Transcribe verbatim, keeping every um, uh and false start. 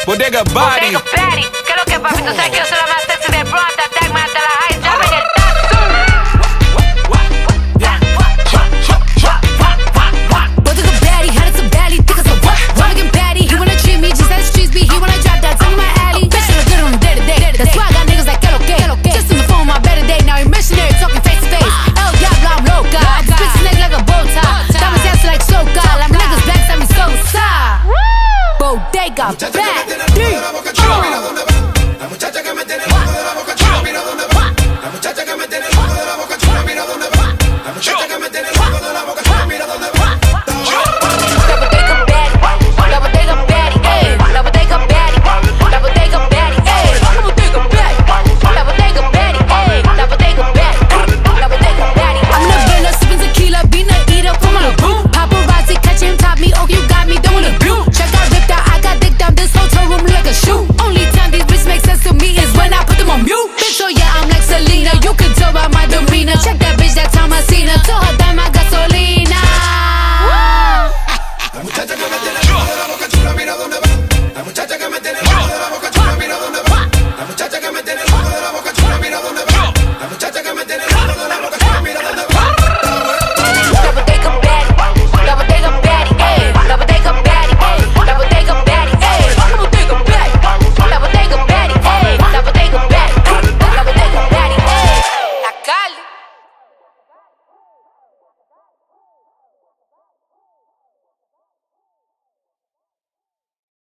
Bodega Body. Bodega Body. ¿Qué es lo que, papi? Tú sabes que yo soy la más sexy del Bronx. Tag, más de la high. Llame en el Bodega Body, hot as a valley, thick as a what? Rockin' Patty, he wanna treat me just as the streets be. He wanna drop that, tell me my alley. Bitch, I look good on the day to day. That's why I got niggas like que lo que. Just on the phone, my better day. Now he missionary, talking face to face. El Diablo, I'm loca. This bitch snake like a bow tie. Diamonds dancing like soca. I'm niggas backside me so sa. Bodega Body.